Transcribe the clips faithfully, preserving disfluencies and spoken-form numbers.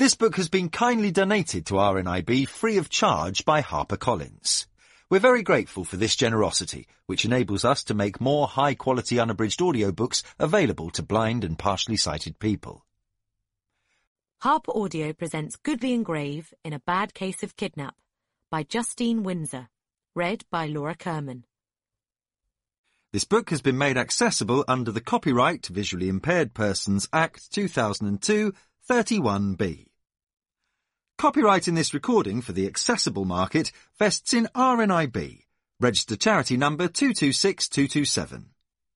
This book has been kindly donated to R N I B free of charge by HarperCollins. We're very grateful for this generosity, which enables us to make more high-quality unabridged audiobooks available to blind and partially sighted people. Harper Audio presents Goodly and Grave in A Bad Case of Kidnap by Justine Windsor, read by Laura Kerman. This book has been made accessible under the Copyright Visually Impaired Persons Act two thousand two, thirty-one B. Copyright in this recording for the accessible market vests in R N I B, registered charity number two two six two two seven.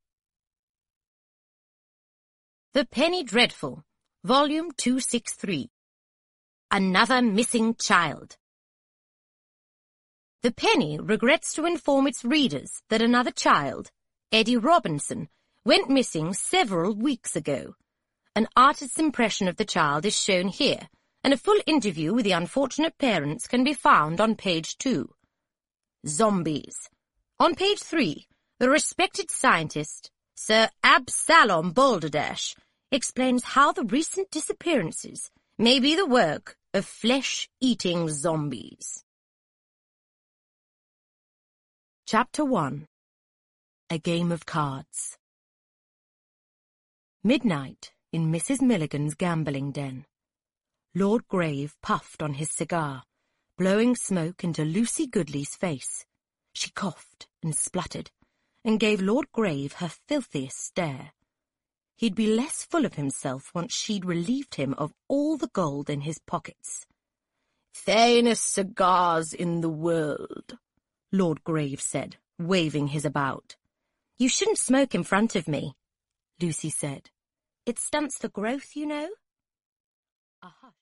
The Penny Dreadful, Volume two sixty-three. Another Missing Child. The Penny regrets to inform its readers that another child, Eddie Robinson, went missing several weeks ago. An artist's impression of the child is shown here, and a full interview with the unfortunate parents can be found on page two. Zombies. On page three, the respected scientist, Sir Absalom Balderdash, explains how the recent disappearances may be the work of flesh-eating zombies. Chapter one. A Game of Cards. Midnight in Missus Milligan's gambling den. Lord Grave puffed on his cigar, blowing smoke into Lucy Goodley's face. She coughed and spluttered, and gave Lord Grave her filthiest stare. He'd be less full of himself once she'd relieved him of all the gold in his pockets. "Finest cigars in the world," Lord Grave said, waving his about. "You shouldn't smoke in front of me," Lucy said. "It stunts the growth, you know." A hush